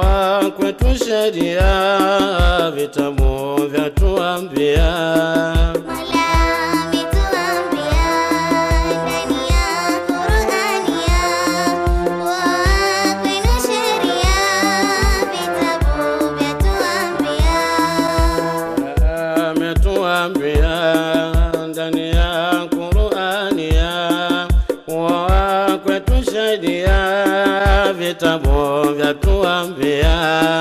kuoa kwetu sheria, vitabu vyatuambia. Ndani ya Qur'ani kuoa kwetu sheria, vitabu vyatuambia.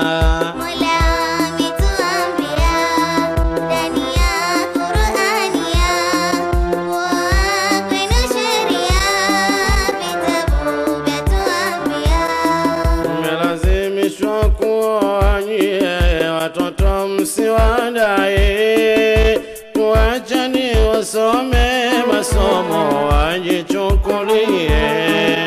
Mmelazimishwa kuoa nyie watoto msiwadai, tuacheni wasome masomo wajichukulie.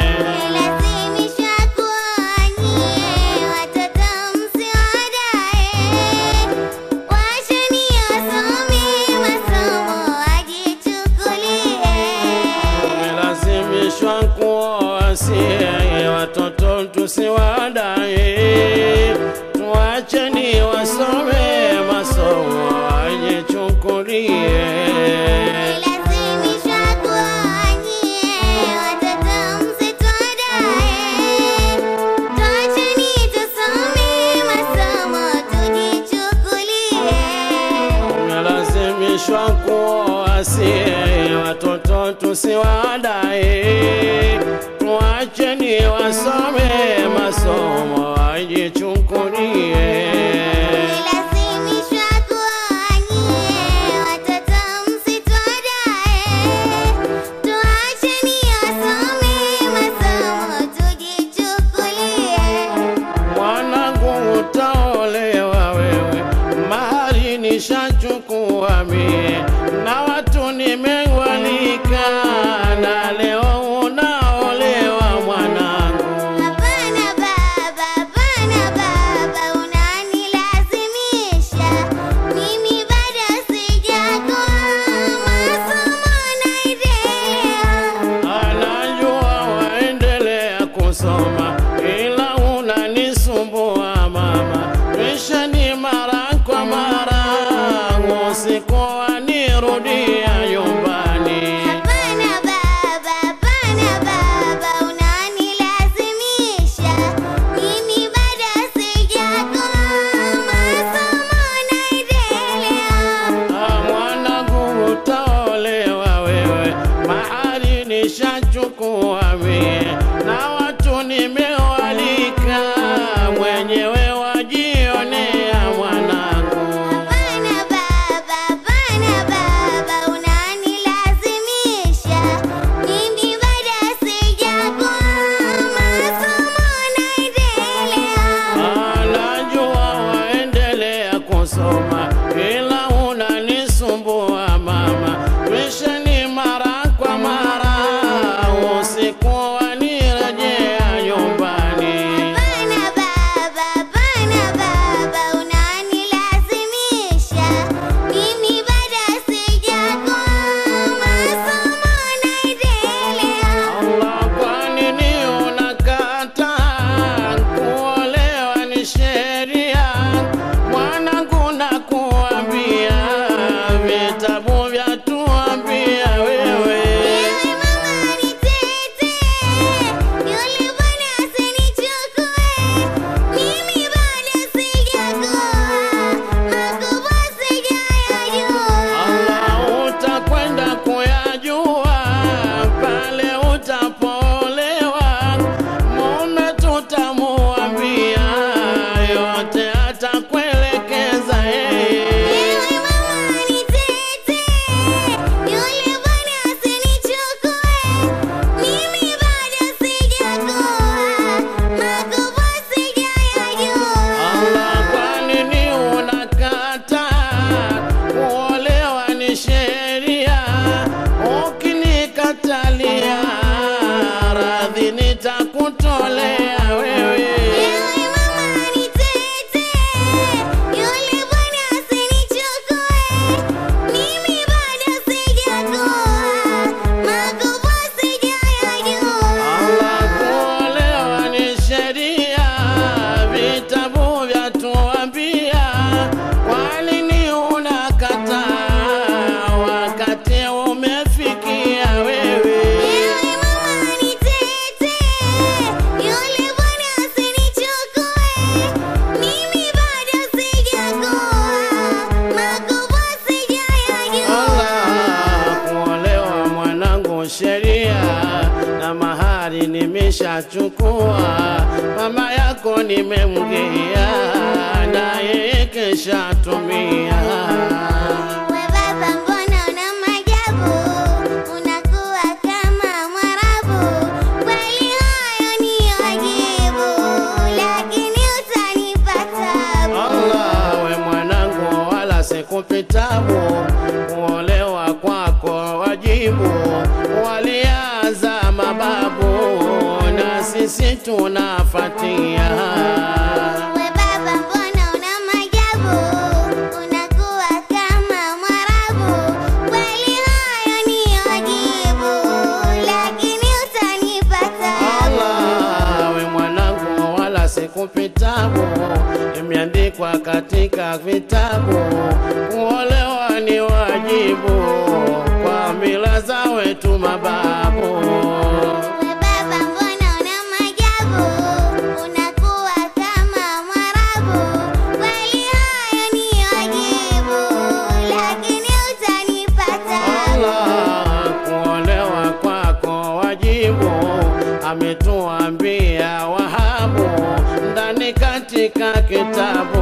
Watoto tusiwadai, tuacheni wasome masomo wajichukulie. Umelazimishwa kuoa watoto tusiwadai, tuacheni wasome masomo wajichukulie. Mwanangu utaolewa wewe, mahari nishachukua mie, na watu nimewalika, na leo unaolewa mwanangu. Hapana baba, unanilazimisha, mimi bado sijakoa, masomo naendelea. Anajua waendelea kusoma, ila unanisumbua mama, mishani mara kwa mara, usiku wanirudia nyumbani. Hapana baba, unanilazimisha, mimi bado sijakoa, masomo naendelea. Mwanangu utaolewa wewe, mahari nishachukua mie, na watu nimewalika, mwenyewe wajionea mwanangu. Hapana baba, unanilazimisha, mimi bado sijakoa, masomo naendelea. Anajua waendelea kusoma, ila unanisumbua mama, mishani mara kwa mara, usiku wanirejea nyumbani. Hapana baba, unanilazimisha, mimi bado sijakoa, masomo naendelea. Allah, kwa nini unakataa? Kuolewa ni sheria, mwanangu nakuambia, vitabu vyatuambia wewe. Ewe mama nitete, yule bwana asinichukue, mimi bado sijakoa, makubwa sijayajua. Allah, utakwenda kuyajua pale utapolewa, mume tutamuambia, yote atakuelekeza yeye. Ewe mama nitete, yule bwana asinichukue, mimi bado sijakoa, makubwa sijayajua. Allah, kwa nini unakataa? Kuolewa ni sheria, ukinikatalia radhi nitakutolea wewe. Ewe mama nitete, nishachukua, mama yako nimemgea, na yeye keshatumia. We baba mbona una maajabu, unakuwa kama Mwarabu. Kweli hayo ni wajibu, lakini utanipa tabu. Allah, we mwanangu wala sikupitabu, kuolewa kwako wajibu, walianza mababu na sisi tunafatia. We baba mbona una maajabu, unakuwa kama Mwarabu. Kweli hayo ni wajibu, lakini utanipa tabu. Allah, we mwanangu wala sikupitabu, imeandikwa katika vitabu, kuolewa ni wajibu kwa mila za wetu mababu. We baba mbona una maajabu, unakuwa kama Mwarabu. Kweli hayo ni wajibu, lakini utanipa tabu. Allah, kuolewa kwako wajibu, ametuambia Wahabu ndani katika kitabu.